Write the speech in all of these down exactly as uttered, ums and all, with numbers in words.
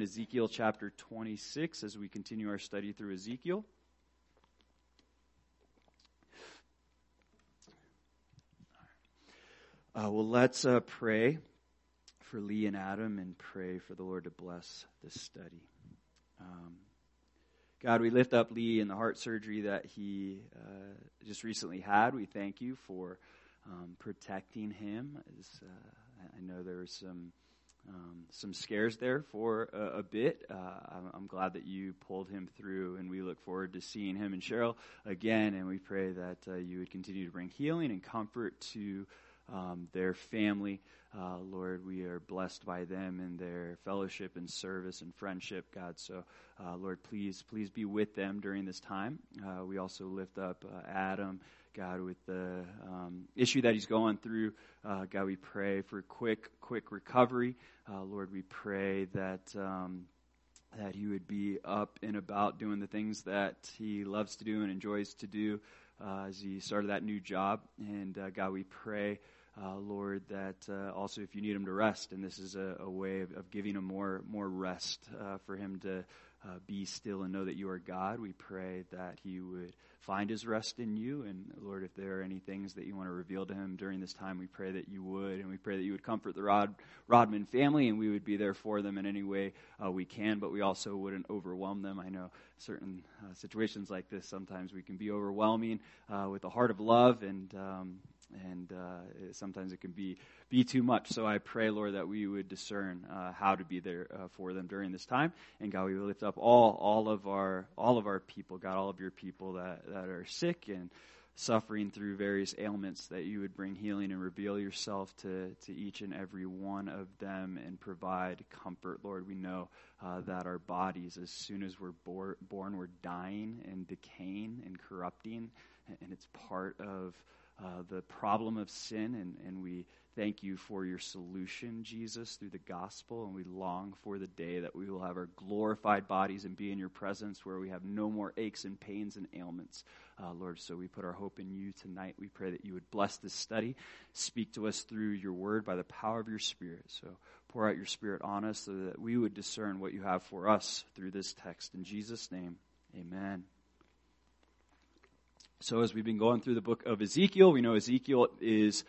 in Ezekiel chapter twenty-six as we continue our study through Ezekiel. Uh, well, let's uh, pray for Lee and Adam and pray for the Lord to bless this study. Um, God, we lift up Lee and the heart surgery that he uh, just recently had. We thank you for um, protecting him. As, uh, I know there was some um, some scares there for a, a bit. Uh, I'm, I'm glad that you pulled him through, and we look forward to seeing him and Cheryl again. And we pray that uh, you would continue to bring healing and comfort to Um, their family. Uh, Lord, we are blessed by them and their fellowship and service and friendship, God. So, uh, Lord, please, please be with them during this time. Uh, we also lift up uh, Adam, God, with the um, issue that he's going through. Uh, God, we pray for quick, quick recovery. Uh, Lord, we pray that um, that he would be up and about doing the things that he loves to do and enjoys to do uh, as he started that new job. And uh, God, we pray, Uh, Lord, that uh, also if you need him to rest, and this is a, a way of, of giving him more more rest uh, for him to uh, be still and know that you are God, we pray that he would find his rest in you. And Lord, if there are any things that you want to reveal to him during this time, we pray that you would, and we pray that you would comfort the Rod Rodman family, and we would be there for them in any way uh, we can, but we also wouldn't overwhelm them. I know certain uh, situations like this, sometimes we can be overwhelming uh, with a heart of love, and um, And uh, sometimes it can be be too much. So I pray, Lord, that we would discern uh, how to be there uh, for them during this time. And God, we will lift up all all of our all of our people, God, all of your people that, that are sick and suffering through various ailments, that you would bring healing and reveal yourself to, to each and every one of them and provide comfort. Lord, we know uh, that our bodies, as soon as we're bor- born, we're dying and decaying and corrupting, and it's part of Uh, the problem of sin, and, and we thank you for your solution, Jesus, through the gospel, and we long for the day that we will have our glorified bodies and be in your presence where we have no more aches and pains and ailments, uh, Lord. So we put our hope in you tonight. We pray that you would bless this study, speak to us through your word by the power of your Spirit. So pour out your Spirit on us so that we would discern what you have for us through this text. In Jesus' name, amen. So as we've been going through the book of Ezekiel, we know Ezekiel is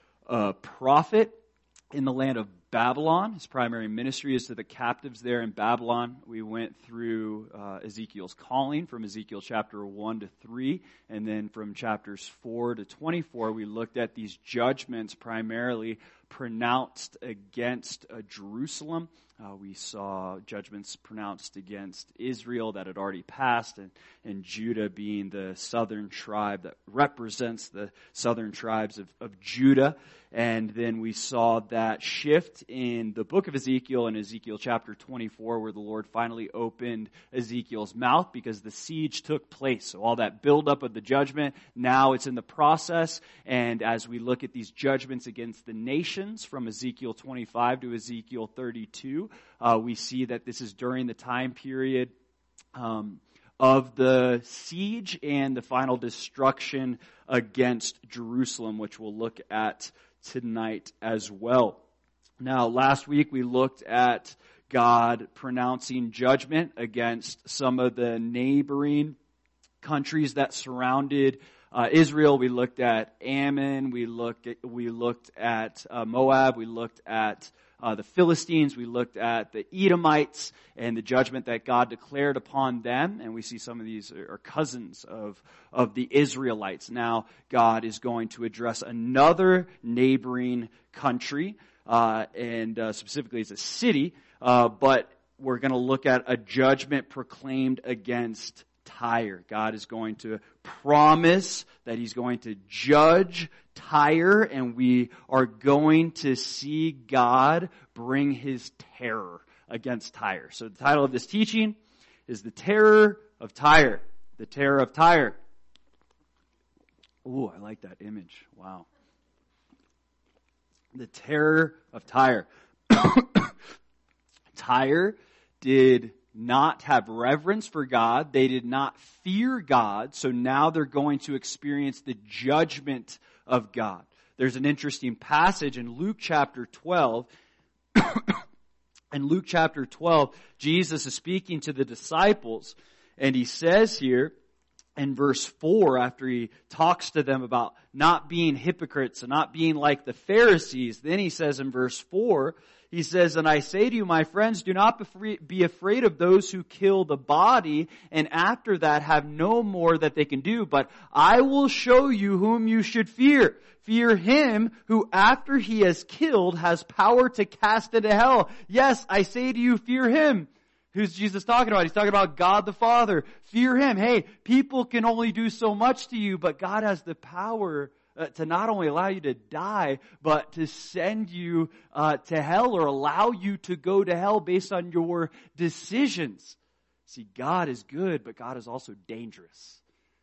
a prophet in the land of Babylon. His primary ministry is to the captives there in Babylon. We went through uh, Ezekiel's calling from Ezekiel chapter one to three, and then from chapters four to twenty-four, we looked at these judgments primarily pronounced against uh, Jerusalem. Uh, we saw judgments pronounced against Israel that had already passed, and, and Judah being the southern tribe that represents the southern tribes of, of Judah. And then we saw that shift in the book of Ezekiel, in Ezekiel chapter twenty-four, where the Lord finally opened Ezekiel's mouth because the siege took place. So all that buildup of the judgment, now it's in the process. And as we look at these judgments against the nations from Ezekiel twenty-five to Ezekiel thirty-two, uh, we see that this is during the time period um, of the siege and the final destruction against Jerusalem, which we'll look at tonight as well. Now, last week we looked at God pronouncing judgment against some of the neighboring countries that surrounded uh, Israel. We looked at Ammon. We looked at, we looked at uh, Moab. We looked at uh, the Philistines. We looked at the Edomites and the judgment that God declared upon them. And we see some of these are cousins of, of the Israelites. Now, God is going to address another neighboring country, uh, and uh, specifically it's a city, uh, but we're going to look at a judgment proclaimed against Tyre. God is going to promise that he's going to judge Tyre, and we are going to see God bring his terror against Tyre. So the title of this teaching is The Terror of Tyre. The Terror of Tyre. Ooh, I like that image. Wow. The Terror of Tyre. Tyre did not have reverence for God. They did not fear God. So now they're going to experience the judgment of God. There's an interesting passage in Luke chapter twelve In Luke chapter twelve, Jesus is speaking to the disciples, and he says here in verse four, after he talks to them about not being hypocrites and not being like the Pharisees, then he says in verse four, he says, "And I say to you, my friends, do not be afraid of those who kill the body, and after that have no more that they can do. But I will show you whom you should fear. Fear him who after he has killed has power to cast into hell. Yes, I say to you, fear him." Who's Jesus talking about? He's talking about God the Father. Fear him. Hey, people can only do so much to you, but God has the power Uh, to not only allow you to die, but to send you uh, to hell or allow you to go to hell based on your decisions. See, God is good, but God is also dangerous.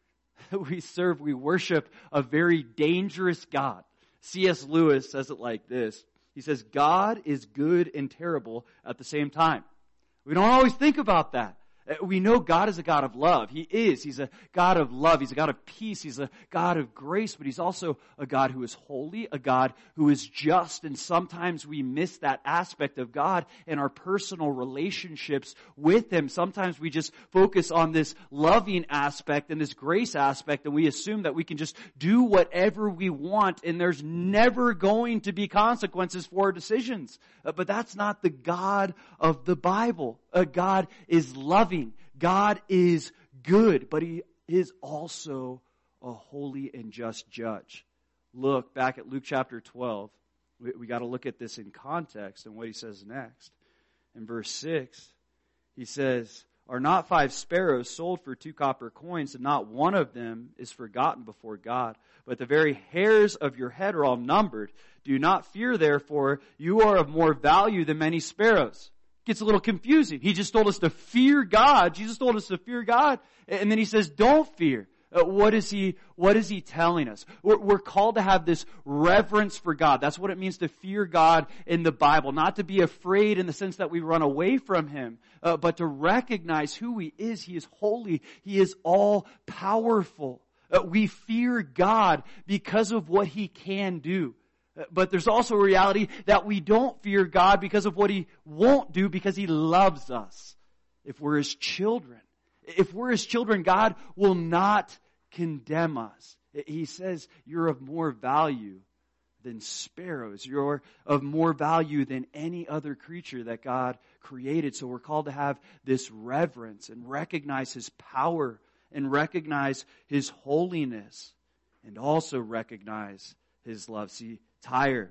We serve, we worship a very dangerous God. C S Lewis says it like this. He says, God is good and terrible at the same time. We don't always think about that. We know God is a God of love. He is. He's a God of love. He's a God of peace. He's a God of grace, but He's also a God who is holy, a God who is just. And sometimes we miss that aspect of God in our personal relationships with Him. Sometimes we just focus on this loving aspect and this grace aspect, and we assume that we can just do whatever we want, and there's never going to be consequences for our decisions. Uh, but that's not the God of the Bible. Uh, God is loving. God is good, but He is also a holy and just judge. Look back at Luke chapter twelve. We, we got to look at this in context and what He says next. In verse six, He says, "Are not five sparrows sold for two copper coins, and not one of them is forgotten before God? But the very hairs of your head are all numbered. Do not fear, therefore, you are of more value than many sparrows." Gets a little confusing. He just told us to fear God. Jesus told us to fear God. And then He says, don't fear. Uh, what is he, what is he telling us? We're, we're called to have this reverence for God. That's what it means to fear God in the Bible. Not to be afraid in the sense that we run away from Him, uh, but to recognize who He is. He is holy. He is all powerful. Uh, we fear God because of what He can do. But there's also a reality that we don't fear God because of what He won't do, because He loves us. If we're His children, if we're His children, God will not condemn us. He says, you're of more value than sparrows. You're of more value than any other creature that God created. So we're called to have this reverence and recognize His power and recognize His holiness and also recognize His love. See, Tyre.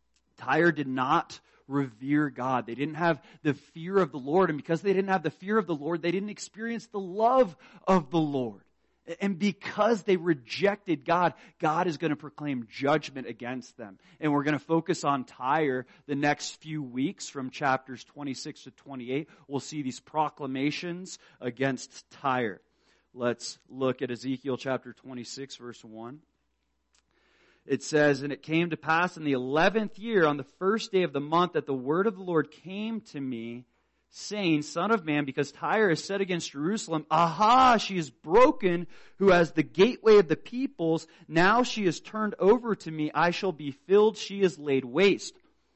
Tyre did not revere God. They didn't have the fear of the Lord. And because they didn't have the fear of the Lord, they didn't experience the love of the Lord. And because they rejected God, God is going to proclaim judgment against them. And we're going to focus on Tyre the next few weeks from chapters twenty-six to twenty-eight. We'll see these proclamations against Tyre. Let's look at Ezekiel chapter twenty-six, verse one. It says, "And it came to pass in the eleventh year, on the first day of the month, that the word of the Lord came to me, saying, Son of man, because Tyre has said against Jerusalem, Aha, she is broken, who has the gateway of the peoples. Now she is turned over to me. I shall be filled. She is laid waste."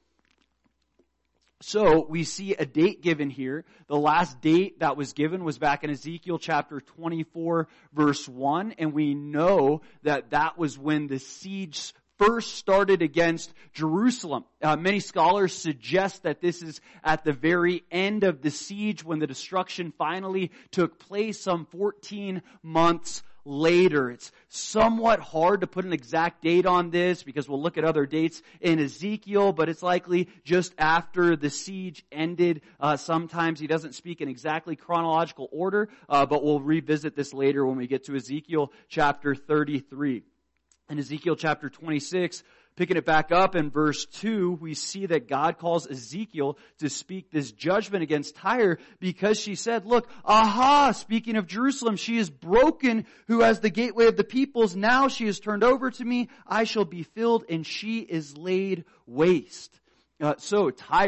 So we see a date given here. The last date that was given was back in Ezekiel chapter twenty-four, verse one. And we know that that was when the siege first started against Jerusalem. Uh, many scholars suggest that this is at the very end of the siege, when the destruction finally took place some fourteen months later. It's somewhat hard to put an exact date on this because we'll look at other dates in Ezekiel, but it's likely just after the siege ended. Uh, sometimes he doesn't speak in exactly chronological order, uh, but we'll revisit this later when we get to Ezekiel chapter thirty-three. In Ezekiel chapter twenty-six, picking it back up in verse two, we see that God calls Ezekiel to speak this judgment against Tyre because she said, look, aha, speaking of Jerusalem, she is broken who has the gateway of the peoples. Now she is turned over to me. I shall be filled, and she is laid waste. Uh, so Tyre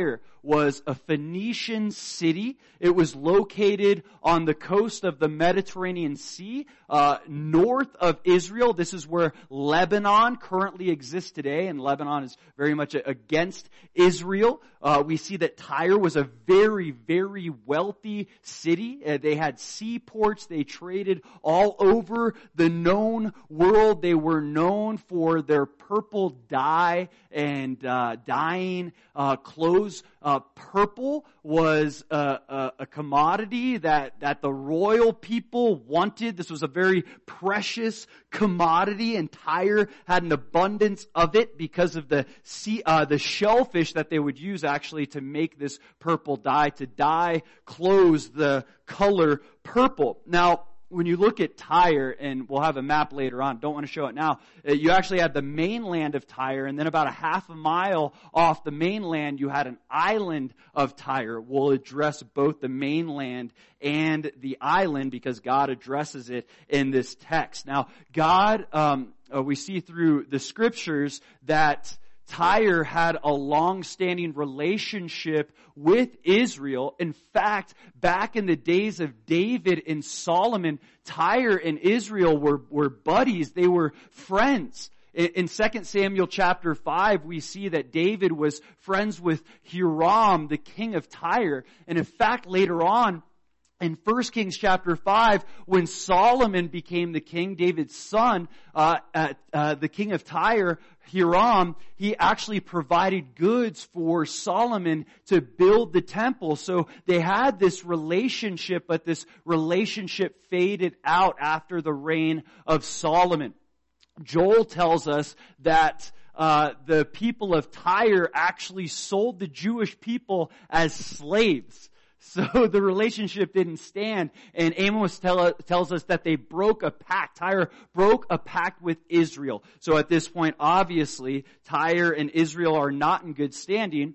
was a Phoenician city. It was located on the coast of the Mediterranean Sea, uh, north of Israel. This is where Lebanon currently exists today, and Lebanon is very much against Israel. Uh, we see that Tyre was a very, very wealthy city. Uh, they had seaports. They traded all over the known world. They were known for their purple dye and uh, dyeing uh, clothes. Uh, purple was a, a, a commodity that, that the royal people wanted. This was a very precious commodity, and Tyre had an abundance of it because of the sea, uh, the shellfish that they would use actually to make this purple dye, to dye clothes the color purple. Now, when you look at Tyre, and we'll have a map later on, don't want to show it now, you actually had the mainland of Tyre, and then about a half a mile off the mainland, you had an island of Tyre. We'll address both the mainland and the island because God addresses it in this text. Now, God, um, uh, we see through the scriptures that Tyre had a long-standing relationship with Israel. In fact, back in the days of David and Solomon, Tyre and Israel were, were buddies. They were friends. In, in Second Samuel chapter five, we see that David was friends with Hiram, the king of Tyre. And in fact, later on, in First Kings chapter five, when Solomon became the king, David's son, uh, at, uh, the king of Tyre, Hiram, he actually provided goods for Solomon to build the temple. So they had this relationship, but this relationship faded out after the reign of Solomon. Joel tells us that uh, the people of Tyre actually sold the Jewish people as slaves. So the relationship didn't stand. And Amos tell, tells us that they broke a pact. Tyre broke a pact with Israel. So at this point, obviously, Tyre and Israel are not in good standing.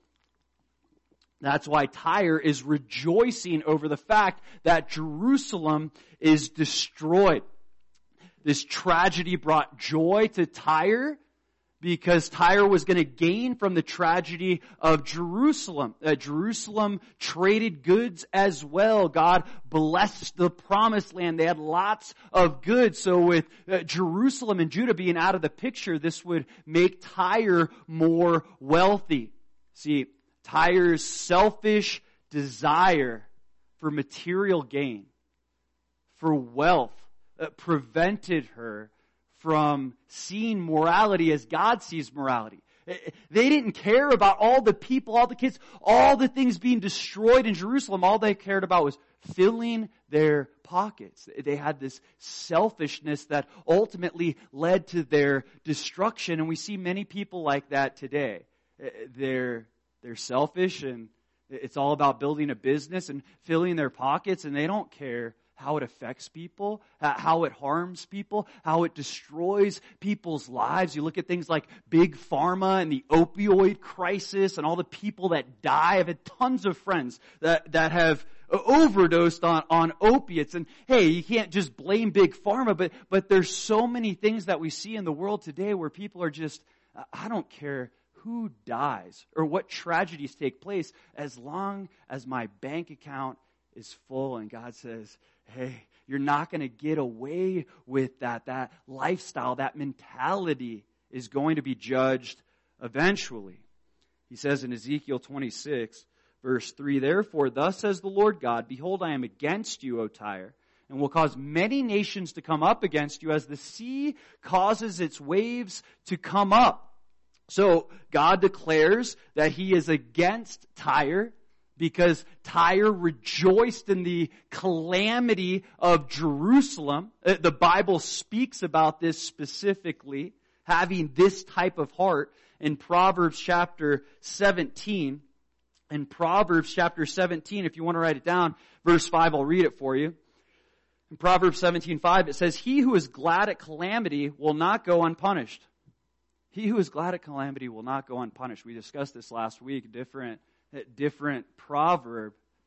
That's why Tyre is rejoicing over the fact that Jerusalem is destroyed. This tragedy brought joy to Tyre, because Tyre was going to gain from the tragedy of Jerusalem. Uh, Jerusalem traded goods as well. God blessed the promised land. They had lots of goods. So with uh, Jerusalem and Judah being out of the picture, this would make Tyre more wealthy. See, Tyre's selfish desire for material gain, for wealth, uh, prevented her from seeing morality as God sees morality. They didn't care about all the people, all the kids, all the things being destroyed in Jerusalem. All they cared about was filling their pockets. They had this selfishness that ultimately led to their destruction. And we see many people like that today. They're, they're selfish, and it's all about building a business and filling their pockets, and they don't care how it affects people, how it harms people, how it destroys people's lives. You look at things like Big Pharma and the opioid crisis and all the people that die. I've had tons of friends that, that have overdosed on, on opiates. And hey, you can't just blame Big Pharma, but, but there's so many things that we see in the world today where people are just, I don't care who dies or what tragedies take place as long as my bank account is full. And God says, hey, you're not going to get away with that. That lifestyle, that mentality is going to be judged eventually. He says in Ezekiel twenty-six, verse three, therefore, thus says the Lord God, behold, I am against you, O Tyre, and will cause many nations to come up against you as the sea causes its waves to come up. So God declares that He is against Tyre, because Tyre rejoiced in the calamity of Jerusalem. The Bible speaks about this specifically, having this type of heart in Proverbs chapter seventeen. In Proverbs chapter seventeen, if you want to write it down, verse five, I'll read it for you. In Proverbs seventeen five, it says, he who is glad at calamity will not go unpunished. He who is glad at calamity will not go unpunished. We discussed this last week, different different proverb.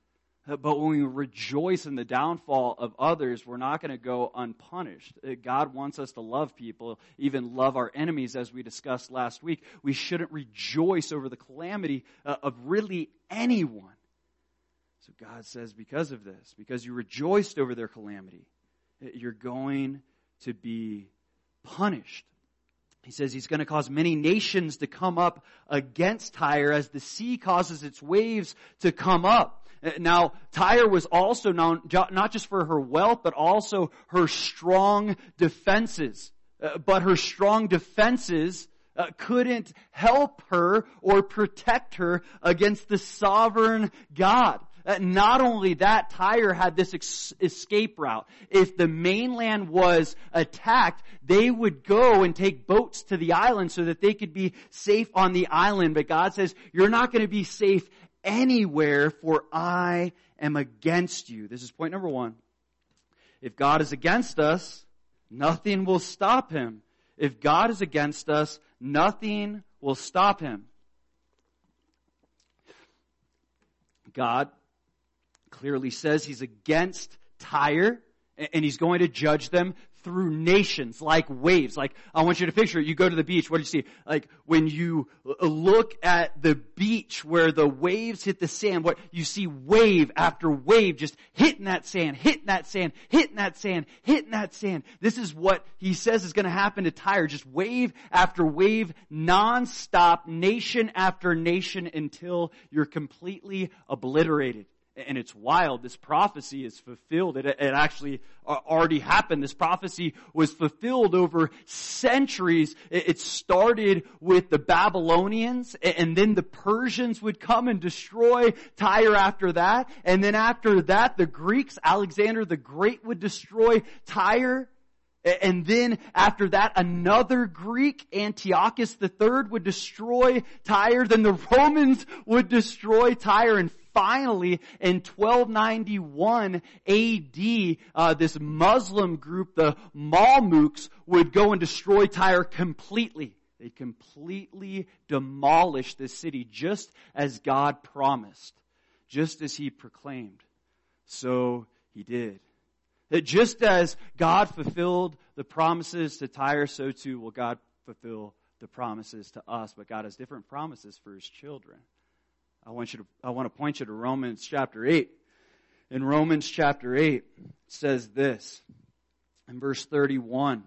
But when we rejoice in the downfall of others, we're not going to go unpunished. God wants us to love people, even love our enemies, as we discussed last week. We shouldn't rejoice over the calamity of really anyone. So God says, because of this, because you rejoiced over their calamity, you're going to be punished. He says he's going to cause many nations to come up against Tyre as the sea causes its waves to come up. Now, Tyre was also known not just for her wealth, but also her strong defenses. Uh, but her strong defenses uh, couldn't help her or protect her against the sovereign God. Uh, not only that, Tyre had this ex- escape route. If the mainland was attacked, they would go and take boats to the island so that they could be safe on the island. But God says, you're not going to be safe anywhere, for I am against you. This is point number one. If God is against us, nothing will stop him. If God is against us, nothing will stop him. God clearly says he's against Tyre, and he's going to judge them through nations, like waves. Like, I want you to picture it. You go to the beach, what do you see? Like, when you look at the beach where the waves hit the sand, what you see, wave after wave just hitting that sand, hitting that sand, hitting that sand, hitting that sand. This is what he says is going to happen to Tyre. Just wave after wave, nonstop, nation after nation, until you're completely obliterated. And it's wild. This prophecy is fulfilled. It, it actually already happened. This prophecy was fulfilled over centuries. It started with the Babylonians, and then the Persians would come and destroy Tyre after that. And then after that, the Greeks, Alexander the Great, would destroy Tyre. And then after that, another Greek, Antiochus the Third, would destroy Tyre. Then the Romans would destroy Tyre. And finally, in twelve ninety-one A D, uh, this Muslim group, the Mamluks, would go and destroy Tyre completely. They completely demolished this city, just as God promised, just as he proclaimed. So he did. That just as God fulfilled the promises to Tyre, so too will God fulfill the promises to us. But God has different promises for his children. I want you to, I want to point you to Romans chapter eight. In Romans chapter eight, it says this, in verse thirty-one.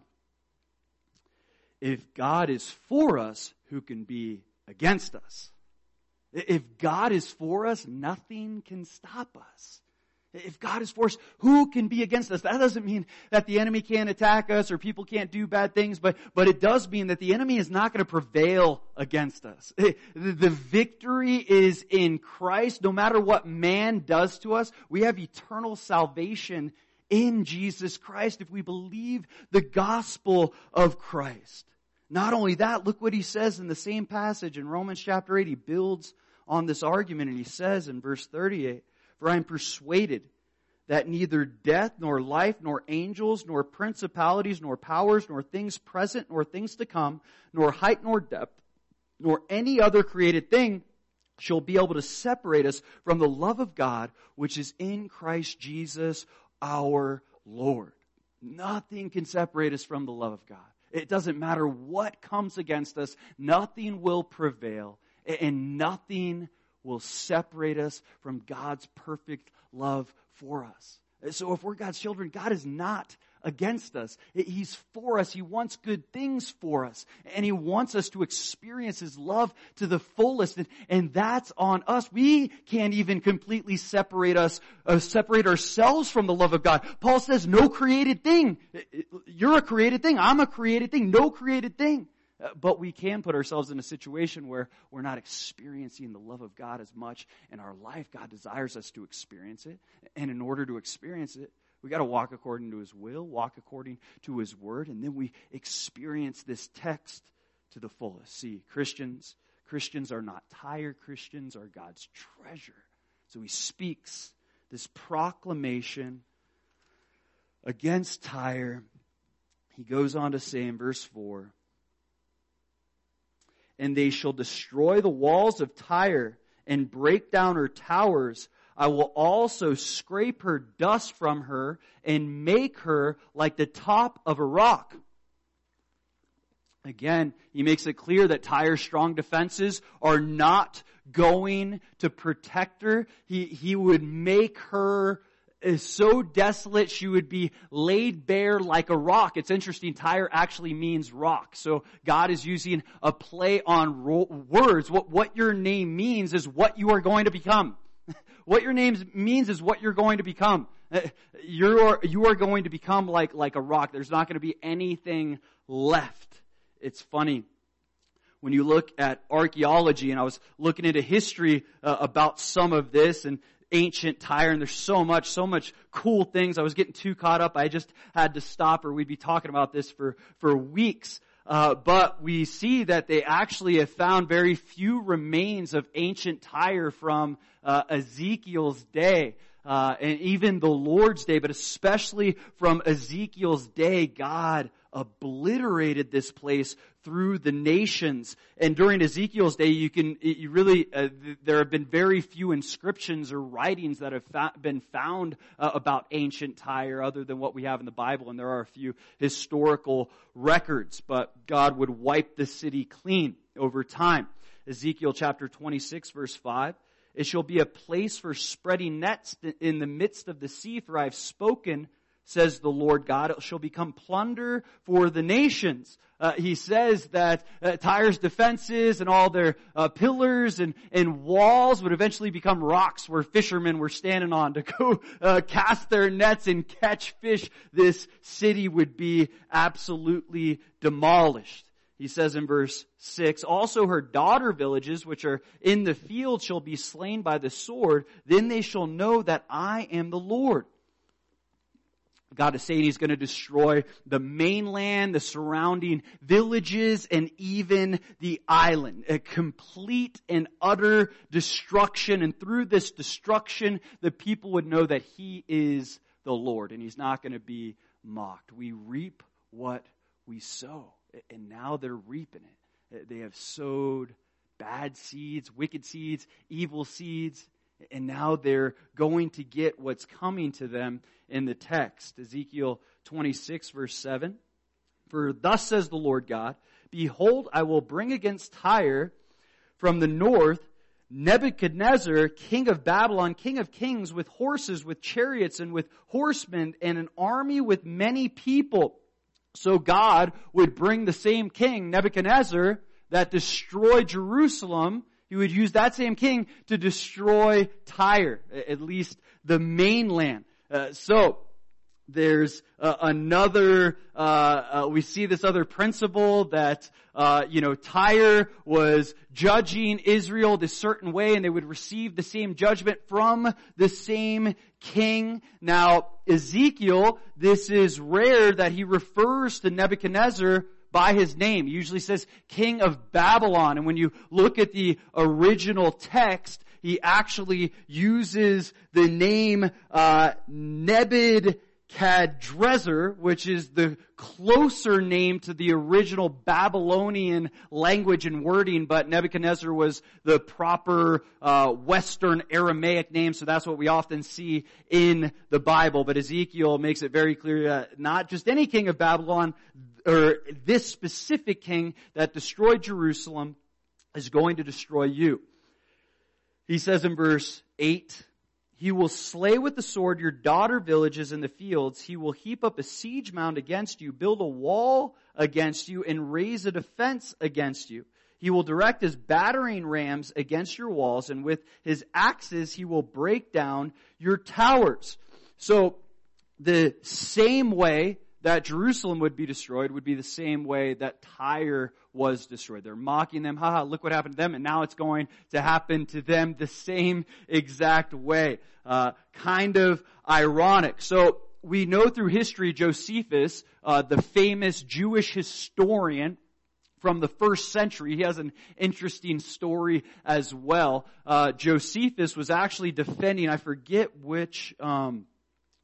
If God is for us, who can be against us? If God is for us, nothing can stop us. If God is for us, who can be against us? That doesn't mean that the enemy can't attack us or people can't do bad things, but, but it does mean that the enemy is not going to prevail against us. The victory is in Christ. No matter what man does to us, we have eternal salvation in Jesus Christ if we believe the gospel of Christ. Not only that, look what he says in the same passage in Romans chapter eight. He builds on this argument and he says in verse thirty-eight, for I am persuaded that neither death, nor life, nor angels, nor principalities, nor powers, nor things present, nor things to come, nor height, nor depth, nor any other created thing shall be able to separate us from the love of God, which is in Christ Jesus our Lord. Nothing can separate us from the love of God. It doesn't matter what comes against us. Nothing will prevail, and nothing will separate us from God's perfect love for us. So if we're God's children, God is not against us. He's for us. He wants good things for us. And He wants us to experience His love to the fullest. And, and that's on us. We can't even completely separate us, uh, separate ourselves from the love of God. Paul says, no created thing. You're a created thing. I'm a created thing. No created thing. But we can put ourselves in a situation where we're not experiencing the love of God as much in our life. God desires us to experience it. And in order to experience it, we got to walk according to His will, walk according to His word, and then we experience this text to the fullest. See, Christians, Christians are not Tyre. Christians are God's treasure. So He speaks this proclamation against Tyre. He goes on to say in verse four, and they shall destroy the walls of Tyre and break down her towers. I will also scrape her dust from her and make her like the top of a rock. Again, he makes it clear that Tyre's strong defenses are not going to protect her. He, he would make her so desolate she would be laid bare like a rock. It's interesting, Tyre actually means rock. So God is using a play on ro- words. What, what your name means is what you are going to become. What your name means is what you're going to become. You're, you are going to become like, like a rock. There's not going to be anything left. It's funny. When you look at archaeology, and I was looking into history uh, about some of this and ancient Tyre, and there's so much, so much cool things. I was getting too caught up. I just had to stop, or we'd be talking about this for, for weeks. Uh, but we see that they actually have found very few remains of ancient Tyre from uh, Ezekiel's day. Uh, and even the Lord's day, but especially from Ezekiel's day, God obliterated this place through the nations. And during Ezekiel's day, you can, you really, uh, there have been very few inscriptions or writings that have fa- been found uh, about ancient Tyre other than what we have in the Bible. And there are a few historical records, but God would wipe the city clean over time. Ezekiel chapter twenty-six verse five. It shall be a place for spreading nets in the midst of the sea, for I have spoken, says the Lord God. It shall become plunder for the nations. Uh, he says that uh, Tyre's defenses and all their uh, pillars and, and walls would eventually become rocks where fishermen were standing on to go uh, cast their nets and catch fish. This city would be absolutely demolished. He says in verse six, also her daughter villages, which are in the field, shall be slain by the sword. Then they shall know that I am the Lord. God is saying He's going to destroy the mainland, the surrounding villages, and even the island. A complete and utter destruction. And through this destruction, the people would know that He is the Lord. And He's not going to be mocked. We reap what we sow. And now they're reaping it. They have sowed bad seeds, wicked seeds, evil seeds, and now they're going to get what's coming to them in the text. Ezekiel twenty-six verse seven. For thus says the Lord God, behold, I will bring against Tyre from the north Nebuchadnezzar, king of Babylon, king of kings, with horses, with chariots, and with horsemen, and an army with many people. So God would bring the same king, Nebuchadnezzar, that destroyed Jerusalem. He would use that same king to destroy Tyre, at least the mainland. Uh, so there's uh, another, uh, uh, we see this other principle that, uh, you know, Tyre was judging Israel this certain way, and they would receive the same judgment from the same king. Now, Ezekiel, this is rare that he refers to Nebuchadnezzar by his name. He usually says king of Babylon. And when you look at the original text, he actually uses the name uh, Nebuchadrezzar, which is the closer name to the original Babylonian language and wording, but Nebuchadnezzar was the proper uh, Western Aramaic name, so that's what we often see in the Bible. But Ezekiel makes it very clear that not just any king of Babylon, or this specific king that destroyed Jerusalem is going to destroy you. He says in verse eight, he will slay with the sword your daughter villages in the fields. He will heap up a siege mound against you, build a wall against you, and raise a defense against you. He will direct his battering rams against your walls, and with his axes he will break down your towers. So the same way that Jerusalem would be destroyed would be the same way that Tyre was destroyed. They're mocking them. Haha, look what happened to them. And now it's going to happen to them the same exact way. Uh, kind of ironic. So we know through history Josephus, uh, the famous Jewish historian from the first century. He has an interesting story as well. Uh, Josephus was actually defending, I forget which, um,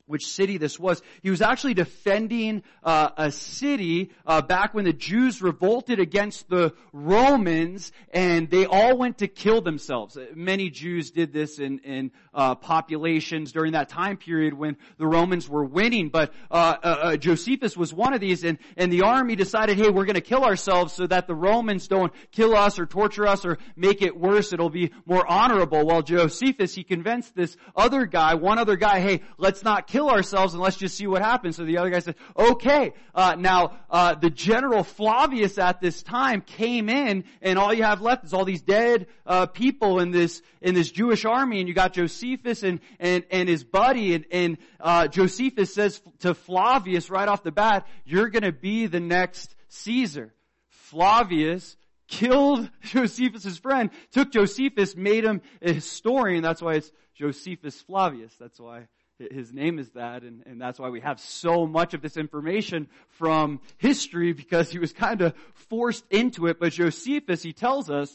which city this was. He was actually defending uh, a city uh, back when the Jews revolted against the Romans, and they all went to kill themselves. Many Jews did this in, in uh, populations during that time period when the Romans were winning. But uh, uh, Josephus was one of these, and, and the army decided, hey, we're going to kill ourselves so that the Romans don't kill us or torture us or make it worse. It'll be more honorable. Well, Josephus, he convinced this other guy, one other guy, hey, let's not kill kill ourselves and let's just see what happens. So the other guy said, okay. Uh, now, uh, the general Flavius at this time came in, and all you have left is all these dead, uh, people in this, in this Jewish army, and you got Josephus and, and, and his buddy, and, and, uh, Josephus says to Flavius right off the bat, you're gonna be the next Caesar. Flavius killed Josephus' friend, took Josephus, made him a historian. That's why it's Josephus Flavius. That's why his name is that, and, and that's why we have so much of this information from history, because he was kind of forced into it. But Josephus, he tells us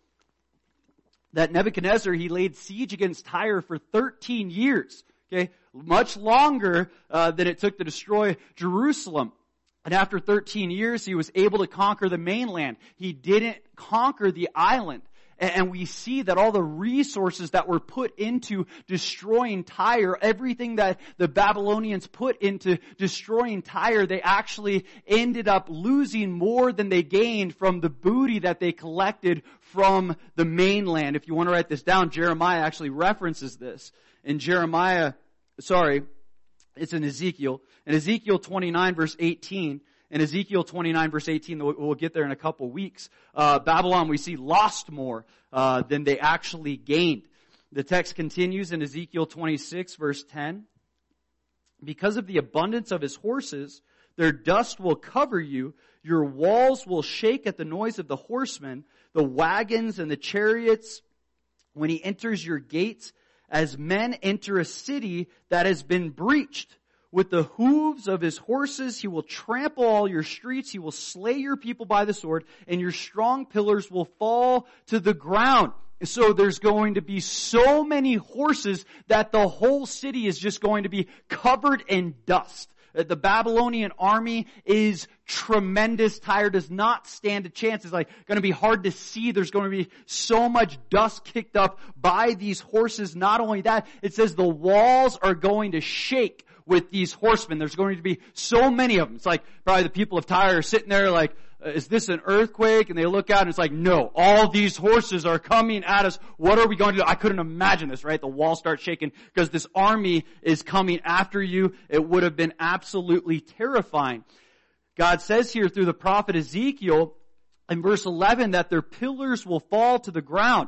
that Nebuchadnezzar, he laid siege against Tyre for thirteen years. Okay, much longer uh, than it took to destroy Jerusalem. And after thirteen years, he was able to conquer the mainland. He didn't conquer the island. And we see that all the resources that were put into destroying Tyre, everything that the Babylonians put into destroying Tyre, they actually ended up losing more than they gained from the booty that they collected from the mainland. If you want to write this down, Jeremiah actually references this. In Jeremiah, sorry, it's in Ezekiel. In Ezekiel twenty-nine verse eighteen, in Ezekiel twenty-nine verse eighteen, we'll get there in a couple weeks, uh, Babylon, we see, lost more uh, than they actually gained. The text continues in Ezekiel twenty-six verse ten. Because of the abundance of his horses, their dust will cover you. Your walls will shake at the noise of the horsemen, the wagons and the chariots. When he enters your gates, as men enter a city that has been breached. With the hooves of his horses, he will trample all your streets. He will slay your people by the sword, and your strong pillars will fall to the ground. So there's going to be so many horses that the whole city is just going to be covered in dust. The Babylonian army is tremendous. Tyre does not stand a chance. It's like going to be hard to see. There's going to be so much dust kicked up by these horses. Not only that, it says the walls are going to shake with these horsemen. There's going to be so many of them. It's like probably the people of Tyre are sitting there like, is this an earthquake? And they look out and it's like, no, all these horses are coming at us. What are we going to do? I couldn't imagine this, right? The walls start shaking because this army is coming after you. It would have been absolutely terrifying. God says here through the prophet Ezekiel in verse eleven that their pillars will fall to the ground.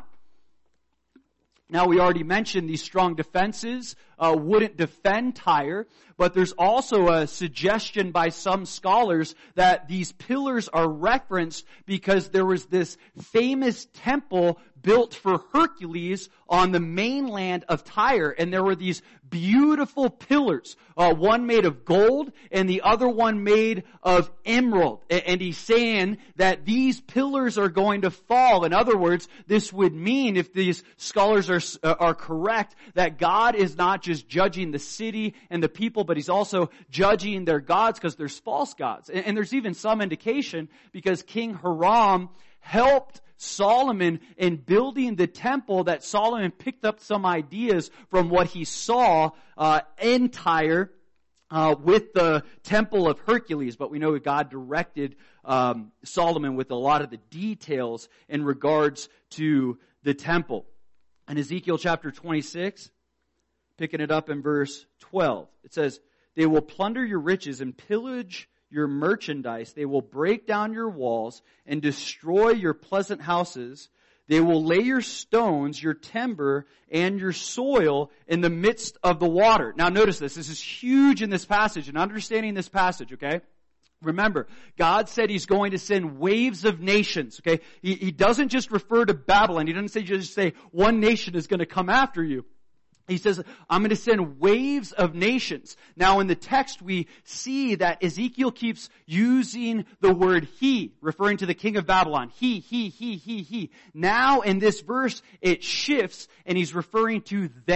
Now, we already mentioned these strong defenses uh, wouldn't defend Tyre, but there's also a suggestion by some scholars that these pillars are referenced because there was this famous temple built for Hercules on the mainland of Tyre, and there were these beautiful pillars, uh, one made of gold and the other one made of emerald. And he's saying that these pillars are going to fall. In other words, this would mean, if these scholars are are correct, that God is not just judging the city and the people, but he's also judging their gods, because there's false gods. And, and there's even some indication, because King Hiram helped Solomon in building the temple, that Solomon picked up some ideas from what he saw uh, in Tyre uh, with the temple of Hercules. But we know that God directed um, Solomon with a lot of the details in regards to the temple. In Ezekiel chapter twenty-six, picking it up in verse twelve, it says, "They will plunder your riches and pillage your merchandise. They will break down your walls and destroy your pleasant houses. They will lay your stones, your timber, and your soil in the midst of the water." Now notice this. This is huge in this passage, and understanding this passage, okay? Remember, God said he's going to send waves of nations, okay? He, he doesn't just refer to Babylon. He doesn't say, just say one nation is going to come after you. He says, I'm going to send waves of nations. Now in the text we see that Ezekiel keeps using the word he, referring to the king of Babylon. He, he, he, he, he. Now in this verse it shifts and he's referring to they.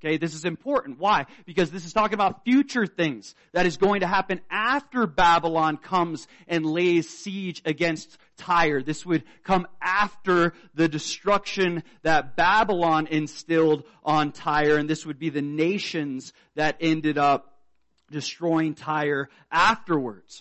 Okay, this is important. Why? Because this is talking about future things that is going to happen after Babylon comes and lays siege against Tyre. This would come after the destruction that Babylon instilled on Tyre, and this would be the nations that ended up destroying Tyre afterwards.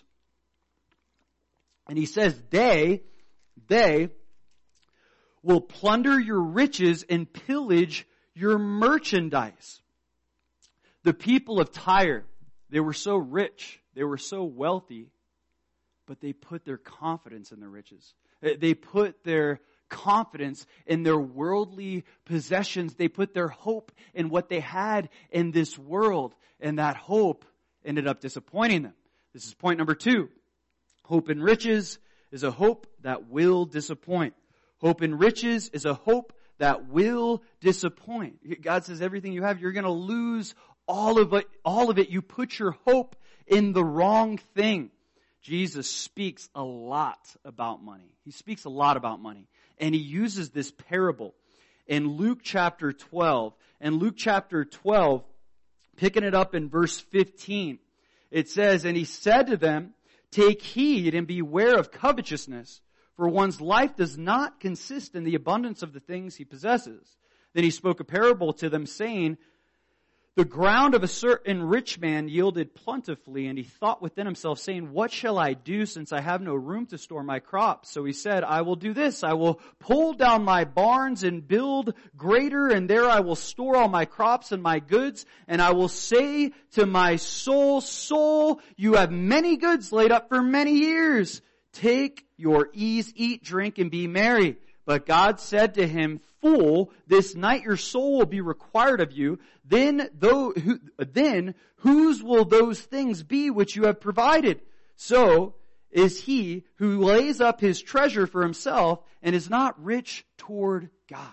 And he says, they, they will plunder your riches and pillage your merchandise. The people of Tyre, they were so rich, they were so wealthy, but they put their confidence in their riches. They put their confidence in their worldly possessions. They put their hope in what they had in this world, and that hope ended up disappointing them. This is point number two. Hope in riches is a hope that will disappoint. Hope in riches is a hope that will disappoint. God says everything you have, you're going to lose all of it. All of it. You put your hope in the wrong thing. Jesus speaks a lot about money. He speaks a lot about money. And he uses this parable in Luke chapter twelve. And Luke chapter twelve, picking it up in verse fifteen, it says, and he said to them, take heed and beware of covetousness, for one's life does not consist in the abundance of the things he possesses. Then he spoke a parable to them, saying, the ground of a certain rich man yielded plentifully, and he thought within himself, saying, what shall I do, since I have no room to store my crops? So he said, I will do this. I will pull down my barns and build greater, and there I will store all my crops and my goods. And I will say to my soul, soul, you have many goods laid up for many years. Take your ease, eat, drink, and be merry. But God said to him, fool, this night your soul will be required of you. Then, though, who, then whose will those things be which you have provided? So is he who lays up his treasure for himself and is not rich toward God.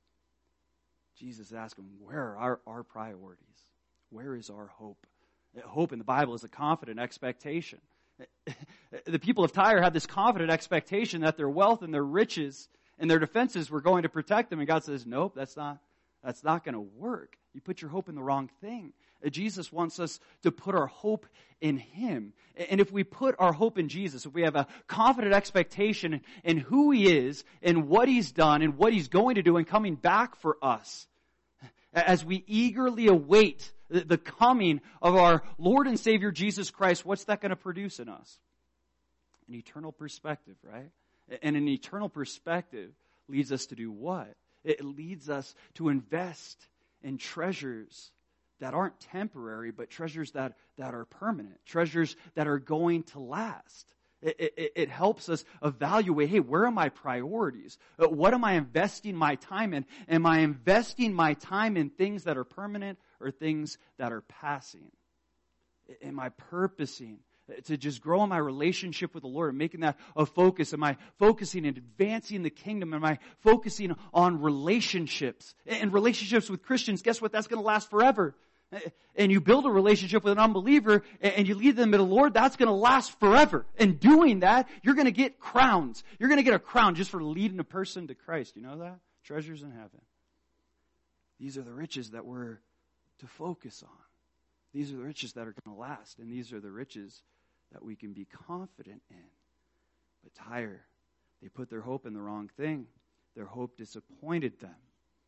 Jesus is asking, where are our priorities? Where is our hope? Hope in the Bible is a confident expectation. The people of Tyre had this confident expectation that their wealth and their riches and their defenses were going to protect them. And God says, nope, that's not, that's not going to work. You put your hope in the wrong thing. Jesus wants us to put our hope in Him. And if we put our hope in Jesus, if we have a confident expectation in who He is and what He's done and what He's going to do and coming back for us, as we eagerly await the coming of our Lord and Savior Jesus Christ, what's that going to produce in us? An eternal perspective, right? And an eternal perspective leads us to do what? It leads us to invest in treasures that aren't temporary, but treasures that, that are permanent, treasures that are going to last. It, it, it helps us evaluate, hey, where are my priorities? What am I investing my time in? Am I investing my time in things that are permanent or things that are passing? Am I purposing to just grow in my relationship with the Lord and making that a focus? Am I focusing and advancing the kingdom? Am I focusing on relationships? And relationships with Christians, guess what? That's going to last forever. And you build a relationship with an unbeliever and you lead them to the Lord, that's going to last forever. And doing that, you're going to get crowns. You're going to get a crown just for leading a person to Christ. You know that? Treasures in heaven. These are the riches that we're to focus on. These are the riches that are going to last. And these are the riches that we can be confident in. But Tyre, they put their hope in the wrong thing. Their hope disappointed them.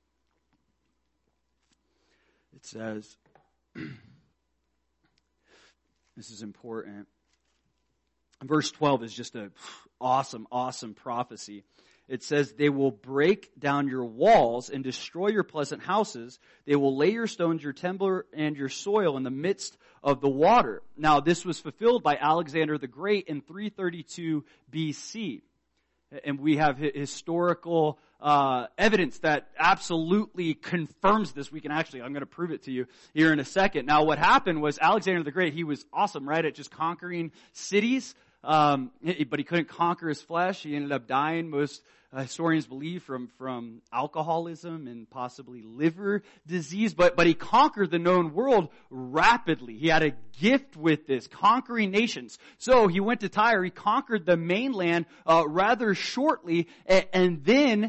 It says, this is important. Verse twelve is just an awesome, awesome prophecy. It says, they will break down your walls and destroy your pleasant houses. They will lay your stones, your timber, and your soil in the midst of the water. Now, this was fulfilled by Alexander the Great in three thirty-two B C. And we have historical uh, evidence that absolutely confirms this. We can actually, I'm going to prove it to you here in a second. Now, what happened was Alexander the Great, he was awesome, right, at just conquering cities. Um, but he couldn't conquer his flesh. He ended up dying, most uh, historians believe, from, from alcoholism and possibly liver disease. But, but he conquered the known world rapidly. He had a gift with this, conquering nations. So he went to Tyre. He conquered the mainland uh, rather shortly. And, and then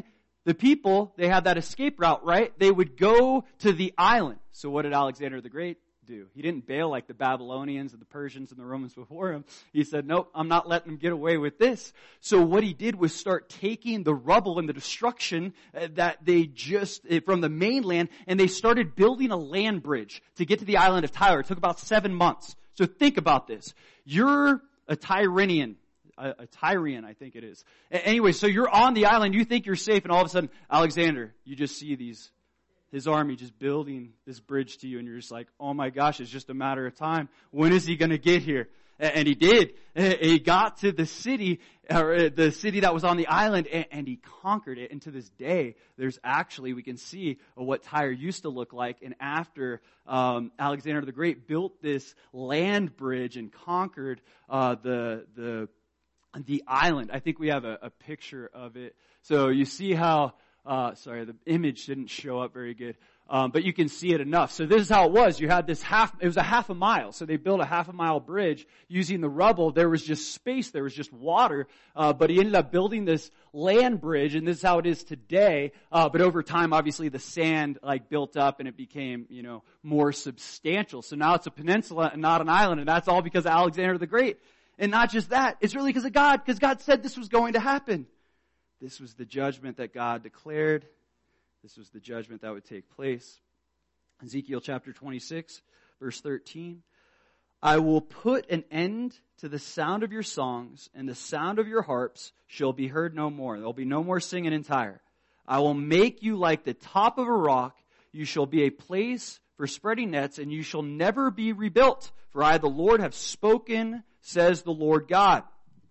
the people, they had that escape route, right? They would go to the island. So what did Alexander the Great do? He didn't bail like the Babylonians and the Persians and the Romans before him. He said, nope, I'm not letting them get away with this. So what he did was start taking the rubble and the destruction that they just, from the mainland, and they started building a land bridge to get to the island of Tyre. It took about seven months. So think about this. You're a Tyrrhenian. A, a Tyrian, I think it is. A- anyway, so you're on the island, you think you're safe, and all of a sudden, Alexander, you just see these, his army just building this bridge to you, and you're just like, oh my gosh, it's just a matter of time. When is he going to get here? A- and he did. He got to the city, or the city that was on the island, and, and he conquered it. And to this day, there's actually, we can see what Tyre used to look like. And after um, Alexander the Great built this land bridge and conquered uh, the the the island. I think we have a, a picture of it. So you see how, uh, sorry, the image didn't show up very good. Um, but you can see it enough. So this is how it was. You had this half, it was a half a mile. So they built a half a mile bridge using the rubble. There was just space. There was just water. Uh, but he ended up building this land bridge, and this is how it is today. Uh, but over time, obviously the sand like built up and it became, you know, more substantial. So now it's a peninsula and not an island. And that's all because of Alexander the Great. And not just that, it's really because of God, because God said this was going to happen. This was the judgment that God declared. This was the judgment that would take place. Ezekiel chapter twenty-six, verse thirteen. I will put an end to the sound of your songs, and the sound of your harps shall be heard no more. There will be no more singing in Tyre. I will make you like the top of a rock. You shall be a place for spreading nets, and you shall never be rebuilt. For I, the Lord, have spoken, says the Lord God.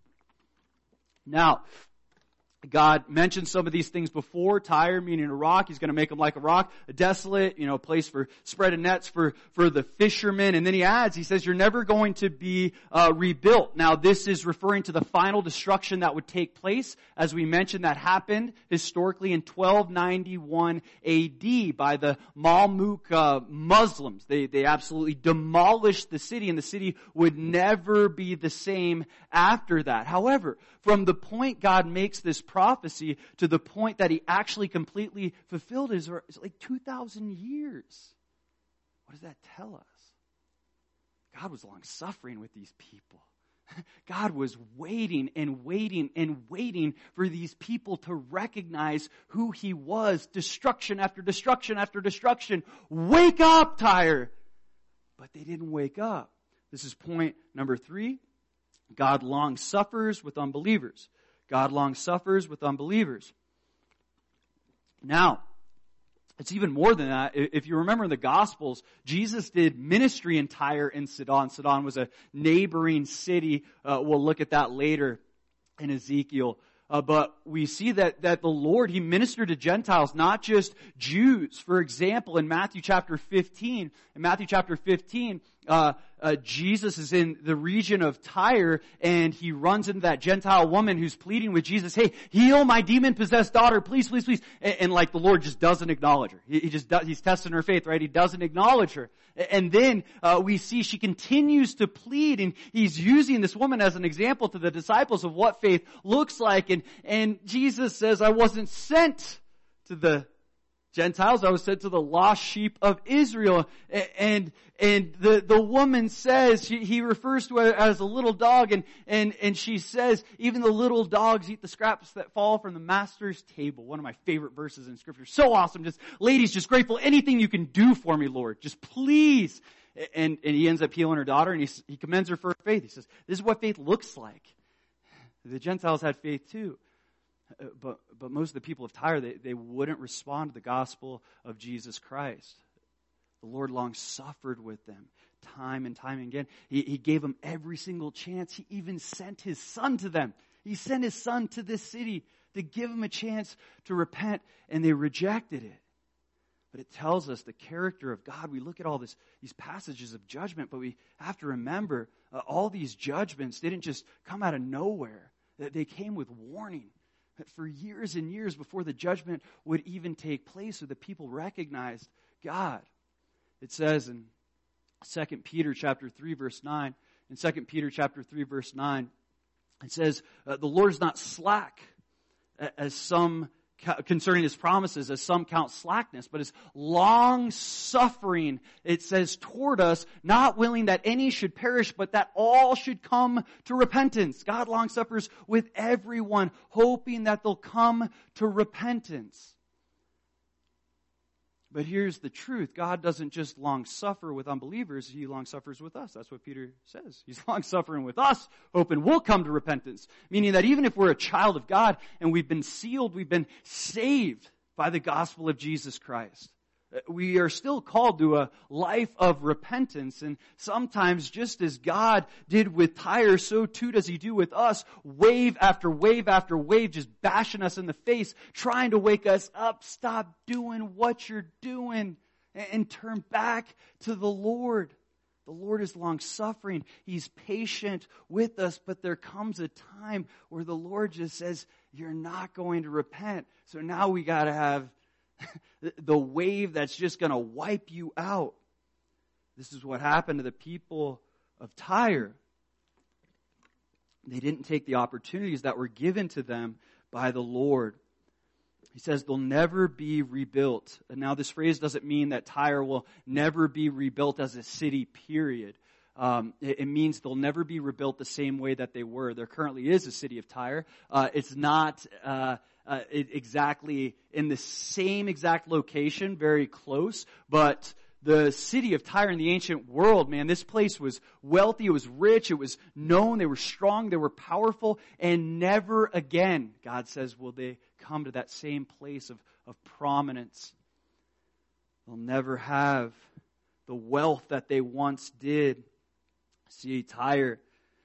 Now, God mentioned some of these things before. Tyre, meaning a rock. He's going to make them like a rock. A desolate, you know, place for spreading nets for, for the fishermen. And then he adds, he says, you're never going to be uh, rebuilt. Now, this is referring to the final destruction that would take place. As we mentioned, that happened historically in twelve ninety-one A D by the Mamluk uh, Muslims. They, they absolutely demolished the city, and the city would never be the same after that. However, from the point God makes this prophecy to the point that he actually completely fulfilled it is like two thousand years. What does that tell us? God was long suffering with these people. God was waiting and waiting and waiting for these people to recognize who he was. Destruction after destruction after destruction. Wake up, Tyre! But they didn't wake up. This is point number three. God long suffers with unbelievers. God long suffers with unbelievers. Now, it's even more than that. If you remember in the Gospels, Jesus did ministry in Tyre and Sidon. Sidon was a neighboring city. Uh, we'll look at that later in Ezekiel. Uh, but we see that, that the Lord, he ministered to Gentiles, not just Jews. For example, in Matthew chapter fifteen, in Matthew chapter fifteen, uh, uh, Jesus is in the region of Tyre, and he runs into that Gentile woman who's pleading with Jesus, hey, heal my demon-possessed daughter, please, please, please. And, and like the Lord just doesn't acknowledge her. He, he just does, he's testing her faith, right? He doesn't acknowledge her. And then uh, we see she continues to plead, and he's using this woman as an example to the disciples of what faith looks like. And, and Jesus says, I wasn't sent to the Gentiles, I was sent to the lost sheep of Israel. And and the, the woman says, she, he refers to her as a little dog, and, and, and she says, even the little dogs eat the scraps that fall from the master's table. One of my favorite verses in Scripture. So awesome. Just, ladies, just grateful. Anything you can do for me, Lord. Just please. And, and he ends up healing her daughter, and he, he commends her for her faith. He says, this is what faith looks like. The Gentiles had faith too. But but most of the people of Tyre, they, they wouldn't respond to the gospel of Jesus Christ. The Lord long suffered with them time and time again. He, he gave them every single chance. He even sent his son to them. He sent his son to this city to give them a chance to repent, and they rejected it. But it tells us the character of God. We look at all this, these passages of judgment, but we have to remember uh, all these judgments didn't just come out of nowhere. They came with warning. That for years and years before the judgment would even take place, so the people recognized God. It says in Second Peter chapter three, verse nine, in Second Peter chapter three, verse nine, it says, uh, the Lord is not slack, as some concerning his promises, as some count slackness, but his long suffering, it says, toward us, not willing that any should perish, but that all should come to repentance. God long suffers with everyone, hoping that they'll come to repentance. But here's the truth. God doesn't just long suffer with unbelievers. He long suffers with us. That's what Peter says. He's long suffering with us, hoping we'll come to repentance. Meaning that even if we're a child of God and we've been sealed, we've been saved by the gospel of Jesus Christ, we are still called to a life of repentance. And sometimes, just as God did with Tyre, so too does He do with us, wave after wave after wave, just bashing us in the face, trying to wake us up. Stop doing what you're doing and turn back to the Lord. The Lord is long-suffering. He's patient with us, but there comes a time where the Lord just says, you're not going to repent. So now we got to have the wave that's just going to wipe you out. This is what happened to the people of Tyre. They didn't take the opportunities that were given to them by the Lord. He says they'll never be rebuilt. And now this phrase doesn't mean that Tyre will never be rebuilt as a city, period. Um, it, it means they'll never be rebuilt the same way that they were. There currently is a city of Tyre. Uh, it's not uh, uh, it, exactly in the same exact location, very close, but the city of Tyre in the ancient world, man, this place was wealthy, it was rich, it was known, they were strong, they were powerful, and never again, God says, will they come to that same place of, of prominence. They'll never have the wealth that they once did. See, Tyre,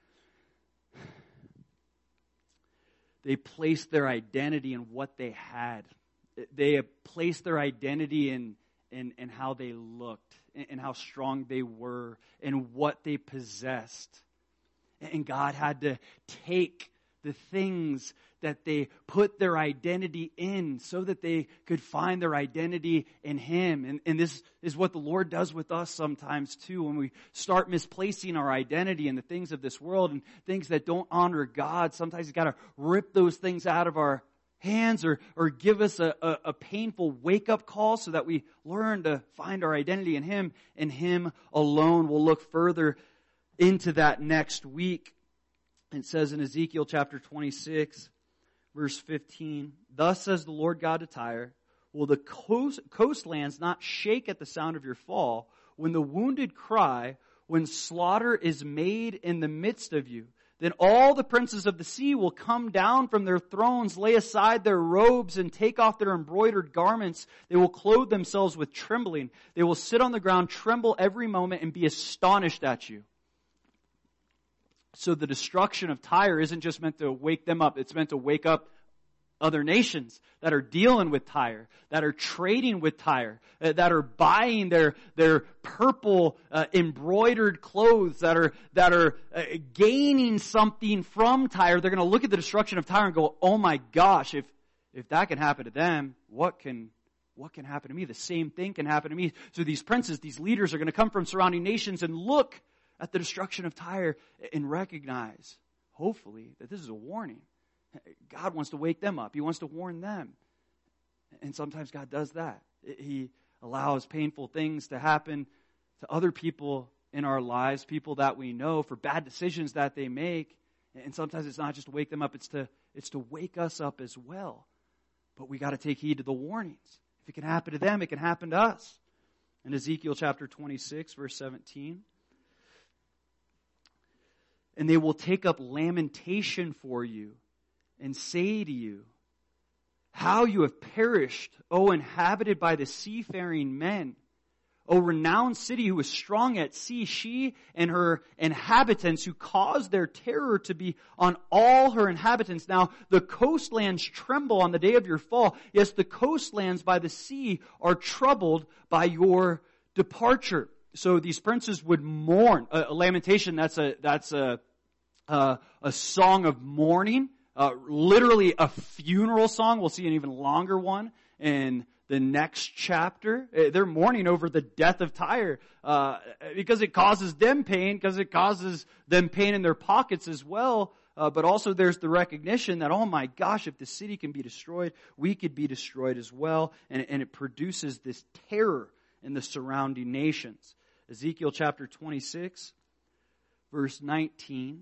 they placed their identity in what they had. They placed their identity in And, and how they looked, and how strong they were, and what they possessed. And God had to take the things that they put their identity in so that they could find their identity in Him. And, and this is what the Lord does with us sometimes too, when we start misplacing our identity in the things of this world and things that don't honor God. Sometimes He's got to rip those things out of our hands or or give us a, a, a painful wake-up call so that we learn to find our identity in Him and Him alone. We'll look further into that next week. It says in Ezekiel chapter twenty-six, verse fifteen, "Thus says the Lord God to Tyre, will the coast, coastlands not shake at the sound of your fall, when the wounded cry, when slaughter is made in the midst of you? Then all the princes of the sea will come down from their thrones, lay aside their robes, and take off their embroidered garments. They will clothe themselves with trembling. They will sit on the ground, tremble every moment, and be astonished at you." So the destruction of Tyre isn't just meant to wake them up. It's meant to wake up other nations that are dealing with Tyre, that are trading with Tyre, uh, that are buying their their purple uh, embroidered clothes, that are that are uh, gaining something from Tyre. They're going to look at the destruction of Tyre and go, "Oh my gosh, if if that can happen to them, what can what can happen to me? The same thing can happen to me." So these princes, these leaders are going to come from surrounding nations and look at the destruction of Tyre and recognize, hopefully, that this is a warning. God wants to wake them up. He wants to warn them. And sometimes God does that. He allows painful things to happen to other people in our lives, people that we know, for bad decisions that they make. And sometimes it's not just to wake them up, it's to it's to wake us up as well. But we got to take heed to the warnings. If it can happen to them, it can happen to us. In Ezekiel chapter twenty-six, verse seventeen, "And they will take up lamentation for you, and say to you, how you have perished, O inhabited by the seafaring men. O renowned city who is strong at sea, she and her inhabitants who caused their terror to be on all her inhabitants. Now the coastlands tremble on the day of your fall. Yes, the coastlands by the sea are troubled by your departure." So these princes would mourn. A, a lamentation, that's a, that's a, a, a song of mourning. Uh, literally a funeral song. We'll see an even longer one in the next chapter. They're mourning over the death of Tyre uh, because it causes them pain, because it causes them pain in their pockets as well. uh, but also there's the recognition that, oh my gosh, if the city can be destroyed, we could be destroyed as well. And, and it produces this terror in the surrounding nations. Ezekiel chapter twenty-six, verse nineteen.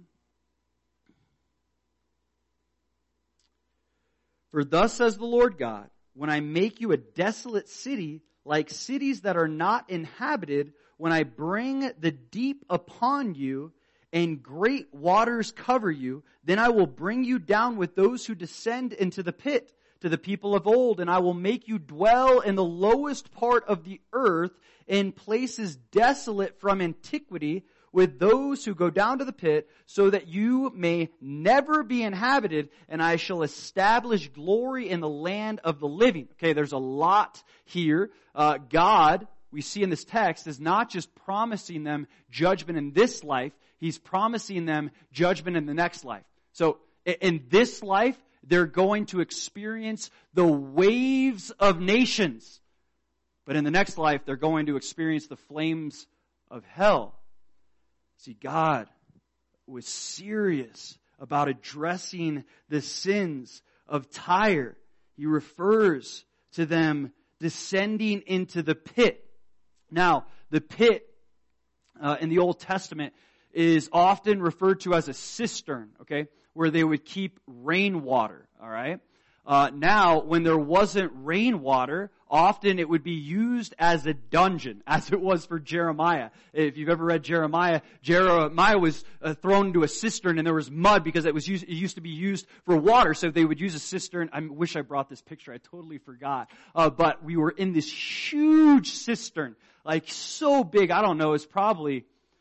For thus says the Lord God, when I make you a desolate city, like cities that are not inhabited, when I bring the deep upon you, and great waters cover you, then I will bring you down with those who descend into the pit, to the people of old, and I will make you dwell in the lowest part of the earth, in places desolate from antiquity, with those who go down to the pit, so that you may never be inhabited, and I shall establish glory in the land of the living. Okay, there's a lot here. Uh, God, we see in this text, is not just promising them judgment in this life, He's promising them judgment in the next life. So, in this life, they're going to experience the waves of nations. But in the next life, they're going to experience the flames of hell. See, God was serious about addressing the sins of Tyre. He refers to them descending into the pit. Now, the pit uh, in the Old Testament is often referred to as a cistern, okay, where they would keep rainwater, all right? Uh, now, when there wasn't rainwater, often it would be used as a dungeon, as it was for Jeremiah. If you've ever read Jeremiah, Jeremiah was uh, thrown into a cistern and there was mud because it was used, it used to be used for water, so they would use a cistern. I wish I brought this picture. I totally forgot. Uh, but we were in this huge cistern, like so big. I don't know, it's probably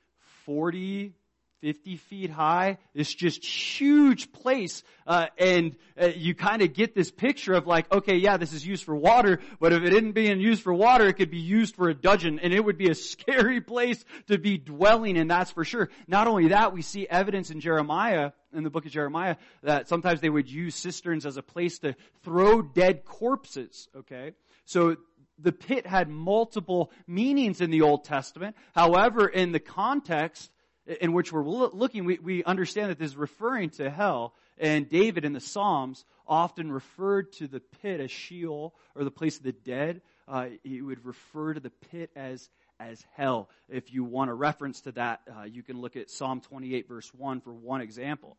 forty, fifty feet high. It's just huge place. Uh, and uh, you kind of get this picture of like, okay, yeah, this is used for water, but if it isn't being used for water, it could be used for a dungeon, and it would be a scary place to be dwelling in, that's for sure. Not only that, we see evidence in Jeremiah, in the book of Jeremiah, that sometimes they would use cisterns as a place to throw dead corpses, okay? So the pit had multiple meanings in the Old Testament. However, in the context in which we're looking, we, we understand that this is referring to hell. And David in the Psalms often referred to the pit as Sheol, or the place of the dead. Uh, he would refer to the pit as as hell. If you want a reference to that, uh, you can look at Psalm twenty-eight verse one for one example.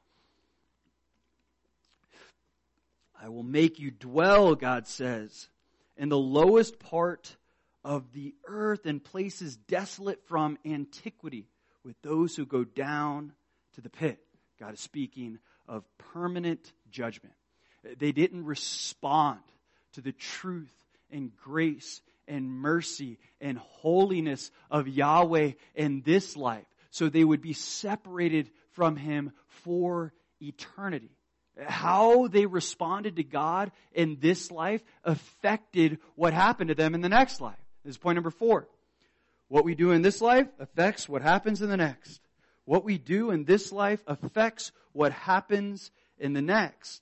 I will make you dwell, God says, in the lowest part of the earth, in places desolate from antiquity, with those who go down to the pit. God is speaking of permanent judgment. They didn't respond to the truth and grace and mercy and holiness of Yahweh in this life, so they would be separated from Him for eternity. How they responded to God in this life affected what happened to them in the next life. This is point number four. What we do in this life affects what happens in the next. What we do in this life affects what happens in the next.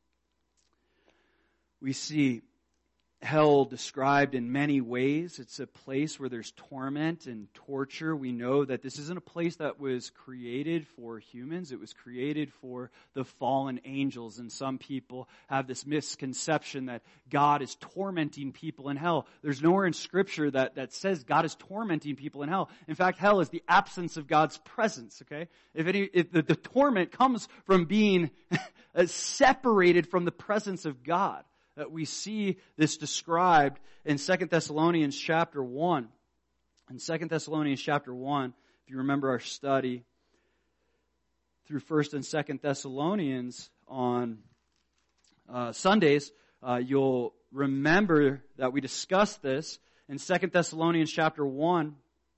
We see hell described in many ways. It's a place where there's torment and torture. We know that this isn't a place that was created for humans. It was created for the fallen angels. And some people have this misconception that God is tormenting people in hell. There's nowhere in Scripture that, that says God is tormenting people in hell. In fact, hell is the absence of God's presence, okay? If any, if the, the torment comes from being separated from the presence of God. We see this described in Second Thessalonians chapter one. In Second Thessalonians chapter one, if you remember our study through First and Second Thessalonians on uh, Sundays, uh, you'll remember that we discussed this in Second Thessalonians chapter one,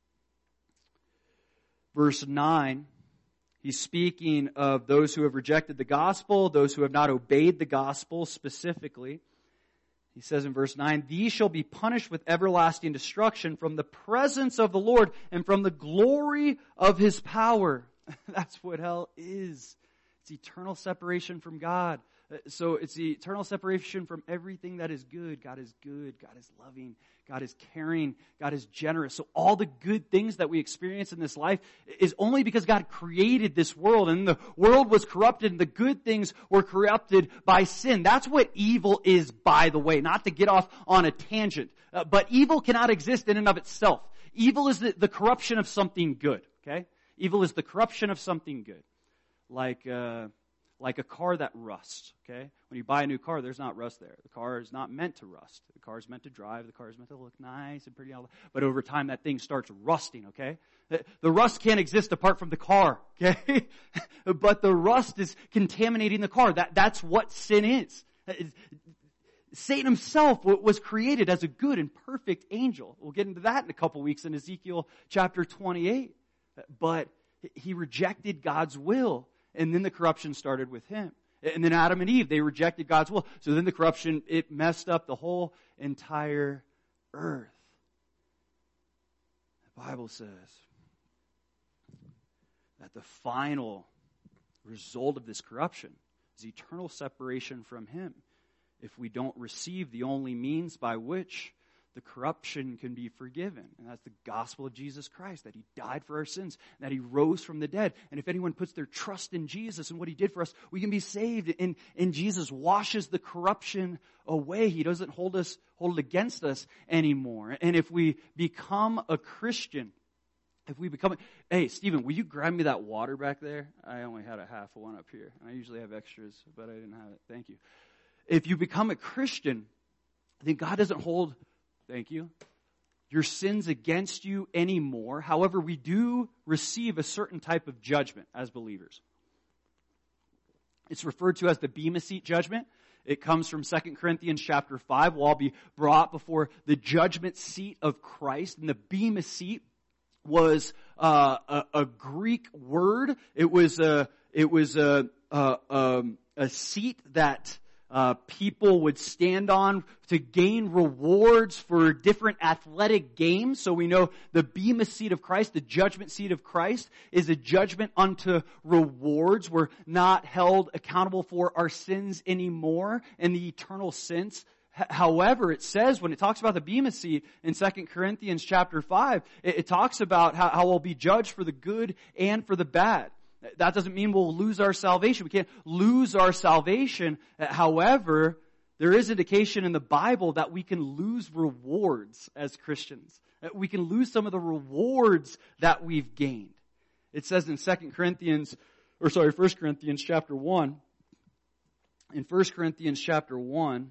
verse nine. He's speaking of those who have rejected the gospel, those who have not obeyed the gospel specifically. He says in verse nine, these shall be punished with everlasting destruction from the presence of the Lord and from the glory of His power. That's what hell is. It's eternal separation from God. So it's the eternal separation from everything that is good. God is good. God is loving. God is caring. God is generous. So all the good things that we experience in this life is only because God created this world, and the world was corrupted and the good things were corrupted by sin. That's what evil is, by the way, not to get off on a tangent. Uh, but evil cannot exist in and of itself. Evil is the, the corruption of something good, okay? Evil is the corruption of something good. Like, uh, like a car that rusts, okay? When you buy a new car, there's not rust there. The car is not meant to rust. The car is meant to drive. The car is meant to look nice and pretty. But over time, that thing starts rusting, okay? The rust can't exist apart from the car, okay? But the rust is contaminating the car. That, that's what sin is. Satan himself was created as a good and perfect angel. We'll get into that in a couple weeks in Ezekiel chapter twenty-eight. But he rejected God's will, and then the corruption started with him. And then Adam and Eve, they rejected God's will. So then the corruption, it messed up the whole entire earth. The Bible says that the final result of this corruption is eternal separation from him, if we don't receive the only means by which the corruption can be forgiven. And that's the gospel of Jesus Christ, that he died for our sins, and that he rose from the dead. And if anyone puts their trust in Jesus and what he did for us, we can be saved. And, and Jesus washes the corruption away. He doesn't hold us, hold it against us anymore. And if we become a Christian, if we become, hey, Stephen, will you grab me that water back there? I only had a half of one up here. I usually have extras, but I didn't have it. Thank you. If you become a Christian, then God doesn't hold, thank you, your sins against you anymore. However, we do receive a certain type of judgment as believers. It's referred to as the Bema Seat judgment. It comes from Second Corinthians chapter five. We'll all be brought before the judgment seat of Christ. And the Bema Seat was uh, a, a Greek word. It was a, it was a, a, a, a seat that Uh, people would stand on to gain rewards for different athletic games. So we know the Bema Seat of Christ, the judgment seat of Christ, is a judgment unto rewards. We're not held accountable for our sins anymore in the eternal sense. H- however, it says when it talks about the Bema Seat in Second Corinthians chapter five, it, it talks about how, how we'll be judged for the good and for the bad. That doesn't mean we'll lose our salvation. We can't lose our salvation. However, there is indication in the Bible that we can lose rewards as Christians. We can lose some of the rewards that we've gained. It says in Second Corinthians, or sorry, First Corinthians chapter one. In First Corinthians chapter one,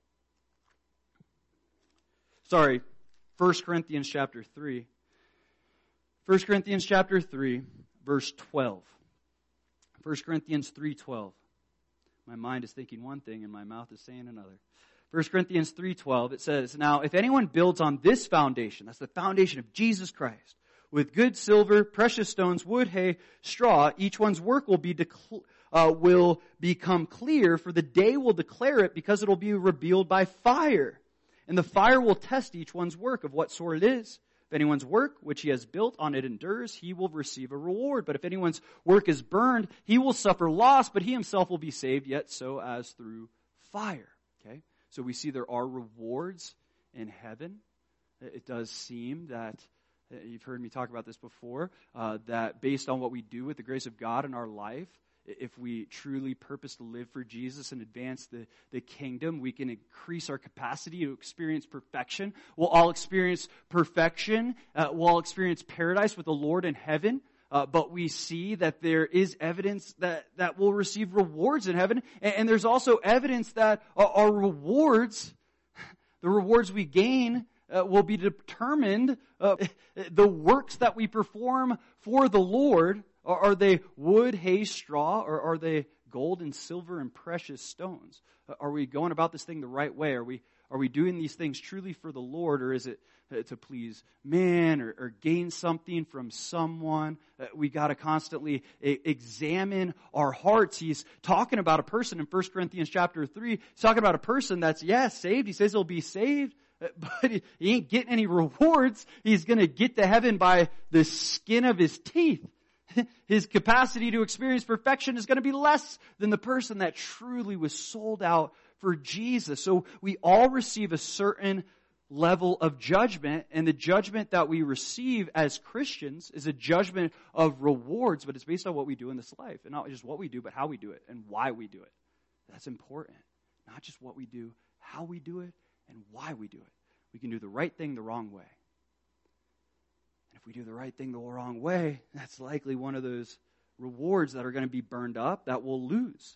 sorry, First Corinthians chapter three. First Corinthians chapter three, verse twelve. First Corinthians three twelve. My mind is thinking one thing and my mouth is saying another. First Corinthians three twelve, it says, "Now if anyone builds on this foundation," that's the foundation of Jesus Christ, "with good silver, precious stones, wood, hay, straw, each one's work will be decl- uh, will become clear, for the day will declare it, because it will be revealed by fire. And the fire will test each one's work of what sort it is. If anyone's work which he has built on it endures, he will receive a reward. But if anyone's work is burned, he will suffer loss, but he himself will be saved, yet so as through fire." Okay? So we see there are rewards in heaven. It does seem that, you've heard me talk about this before, uh, that based on what we do with the grace of God in our life, if we truly purpose to live for Jesus and advance the, the kingdom, we can increase our capacity to experience perfection. We'll all experience perfection. Uh, we'll all experience paradise with the Lord in heaven. Uh, but we see that there is evidence that, that we'll receive rewards in heaven. And, and there's also evidence that our, our rewards, the rewards we gain, uh, will be determined. Uh, the works that we perform for the Lord, are they wood, hay, straw, or are they gold and silver and precious stones? Are we going about this thing the right way? Are we are we doing these things truly for the Lord, or is it to please man or, or gain something from someone? We got to constantly examine our hearts. He's talking about a person in First Corinthians chapter three. He's talking about a person that's, yes, saved. He says he'll be saved, but he ain't getting any rewards. He's going to get to heaven by the skin of his teeth. His capacity to experience perfection is going to be less than the person that truly was sold out for Jesus. So we all receive a certain level of judgment, and the judgment that we receive as Christians is a judgment of rewards, but it's based on what we do in this life. And not just what we do, but how we do it and why we do it. That's important. Not just what we do, how we do it, and why we do it. We can do the right thing the wrong way. And if we do the right thing the wrong way, that's likely one of those rewards that are going to be burned up that we'll lose.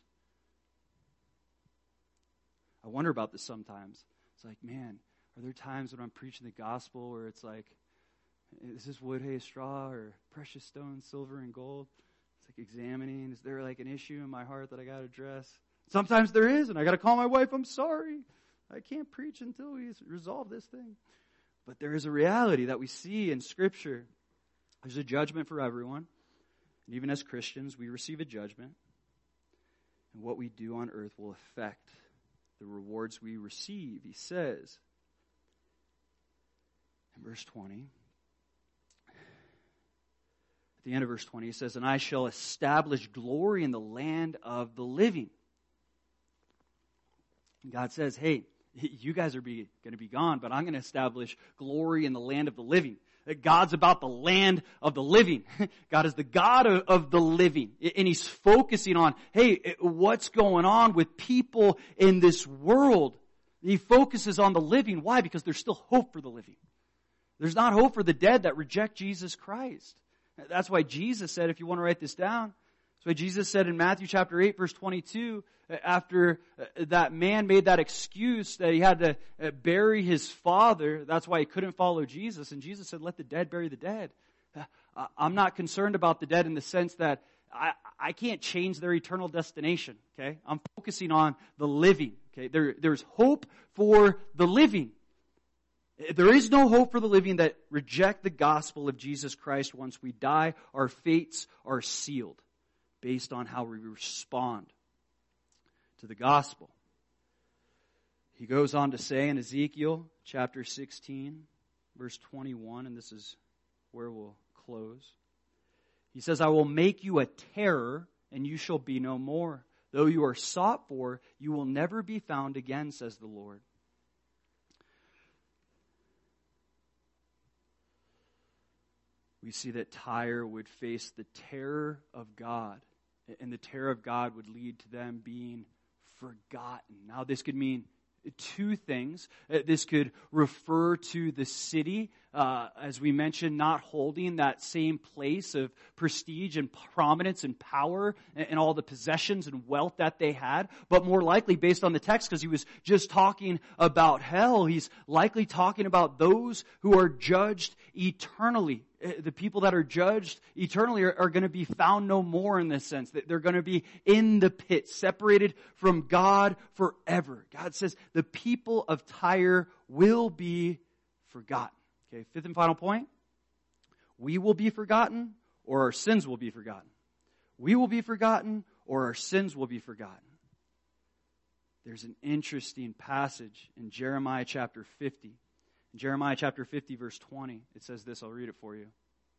I wonder about this sometimes. It's like, man, are there times when I'm preaching the gospel where it's like, is this wood, hay, straw, or precious stones, silver, and gold? It's like examining, is there like an issue in my heart that I got to address? Sometimes there is, and I got to call my wife, I'm sorry. I can't preach until we resolve this thing. But there is a reality that we see in Scripture. There's a judgment for everyone. And even as Christians, we receive a judgment. And what we do on earth will affect the rewards we receive. He says, in verse twenty, at the end of verse twenty, he says, and I shall establish glory in the land of the living. And God says, hey, you guys are be, going to be gone, but I'm going to establish glory in the land of the living. That God's about the land of the living. God is the God of, of the living. And He's focusing on, hey, what's going on with people in this world? He focuses on the living. Why? Because there's still hope for the living. There's not hope for the dead that reject Jesus Christ. That's why Jesus said, if you want to write this down, that's why Jesus said in Matthew chapter eight, verse twenty-two, after that man made that excuse that he had to bury his father, that's why he couldn't follow Jesus. And Jesus said, let the dead bury the dead. I'm not concerned about the dead in the sense that I, I can't change their eternal destination. Okay, I'm focusing on the living. Okay, there, there's hope for the living. There is no hope for the living that reject the gospel of Jesus Christ. Once we die, our fates are sealed based on how we respond to the gospel. He goes on to say in Ezekiel chapter sixteen, verse twenty-one, and this is where we'll close. He says, I will make you a terror, and you shall be no more. Though you are sought for, you will never be found again, says the Lord. We see that Tyre would face the terror of God, and the terror of God would lead to them being forgotten. Now, this could mean two things. This could refer to the city, uh, as we mentioned, not holding that same place of prestige and prominence and power and, and all the possessions and wealth that they had. But more likely, based on the text, because he was just talking about hell, he's likely talking about those who are judged eternally. The people that are judged eternally are, are going to be found no more in this sense. That they're going to be in the pit, separated from God forever. God says the people of Tyre will be forgotten. Okay, fifth and final point. We will be forgotten or our sins will be forgotten. We will be forgotten or our sins will be forgotten. There's an interesting passage in Jeremiah chapter fifty. In Jeremiah chapter fifty, verse twenty, it says this. I'll read it for you.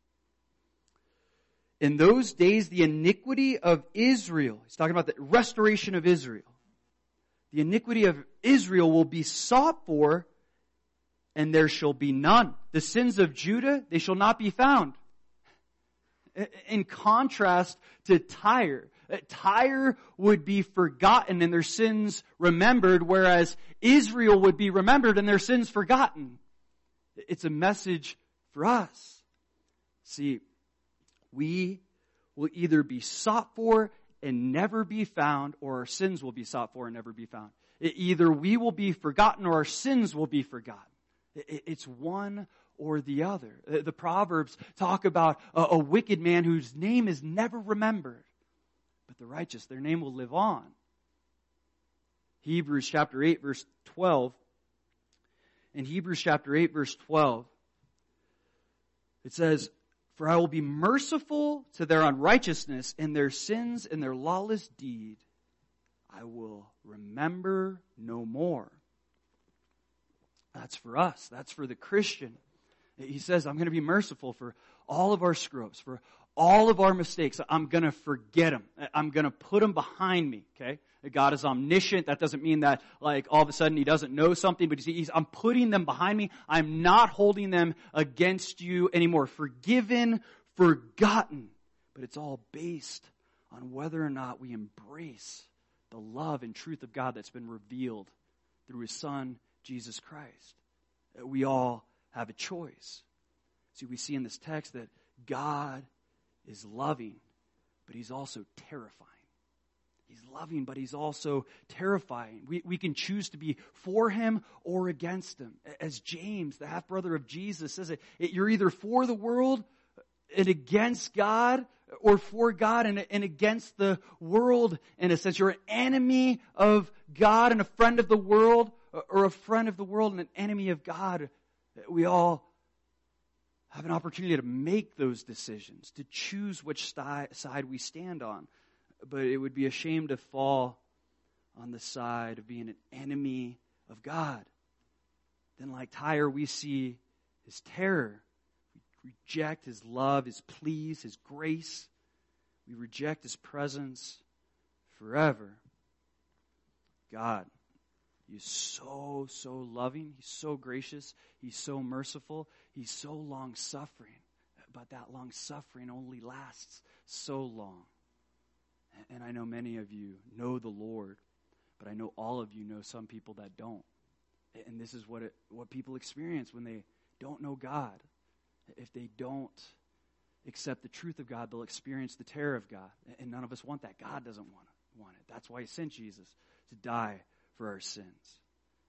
In those days, the iniquity of Israel, he's talking about the restoration of Israel. The iniquity of Israel will be sought for, and there shall be none. The sins of Judah, they shall not be found. In contrast to Tyre, Tyre would be forgotten and their sins remembered, whereas Israel would be remembered and their sins forgotten. It's a message for us. See, we will either be sought for and never be found, or our sins will be sought for and never be found. Either we will be forgotten or our sins will be forgotten. It's one or the other. The Proverbs talk about a wicked man whose name is never remembered, but the righteous, their name will live on. Hebrews chapter eight, verse twelve. In Hebrews chapter eight, verse twelve, it says, for I will be merciful to their unrighteousness, and their sins and their lawless deed I will remember no more. That's for us. That's for the Christian. He says, I'm going to be merciful for all of our screw-ups, for all of our mistakes, I'm going to forget them. I'm going to put them behind me, okay? God is omniscient. That doesn't mean that, like, all of a sudden he doesn't know something, but he's, I'm putting them behind me. I'm not holding them against you anymore. Forgiven, forgotten. But it's all based on whether or not we embrace the love and truth of God that's been revealed through His Son, Jesus Christ. We all have a choice. See, we see in this text that God is loving, but He's also terrifying. He's loving, but He's also terrifying. We, we can choose to be for Him or against Him. As James, the half-brother of Jesus, says it, you're either for the world and against God, or for God and, and against the world, in a sense. You're an enemy of God and a friend of the world, or a friend of the world and an enemy of God. We all have an opportunity to make those decisions, to choose which side we stand on. But it would be a shame to fall on the side of being an enemy of God. Then, like Tyre, we see His terror. We reject His love, His pleas, His grace. We reject His presence forever. God, He is so, so loving. He's so gracious. He's so merciful. He's so long-suffering. But that long-suffering only lasts so long. And I know many of you know the Lord, but I know all of you know some people that don't. And this is what it, what people experience when they don't know God. If they don't accept the truth of God, they'll experience the terror of God. And none of us want that. God doesn't want it. Want it. That's why He sent Jesus, to die for our sins.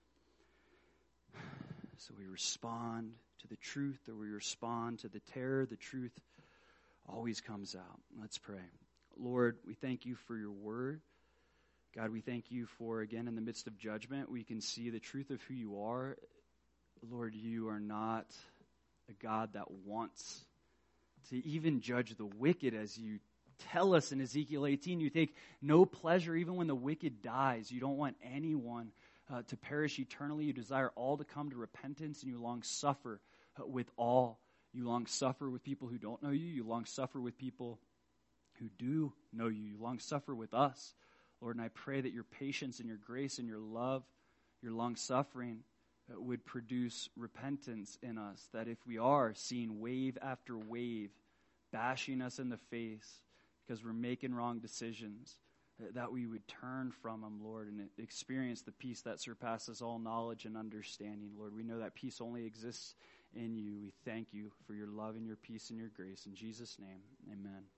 So we respond to the truth, or we respond to the terror. The truth always comes out. Let's pray. Lord, we thank You for Your word. God, we thank You for, again, in the midst of judgment, we can see the truth of who You are. Lord, You are not a God that wants to even judge the wicked, as You tell us in Ezekiel eighteen. You take no pleasure even when the wicked dies. You don't want anyone uh, to perish eternally. You desire all to come to repentance, and You long suffer uh, with all. You long suffer with people who don't know You. You long suffer with people who do know You. You long suffer with us, Lord. And I pray that Your patience and Your grace and Your love, Your long suffering uh, would produce repentance in us. That if we are seeing wave after wave bashing us in the face because we're making wrong decisions, that we would turn from them, Lord, and experience the peace that surpasses all knowledge and understanding. Lord, we know that peace only exists in You. We thank You for Your love and Your peace and Your grace. In Jesus' name, amen.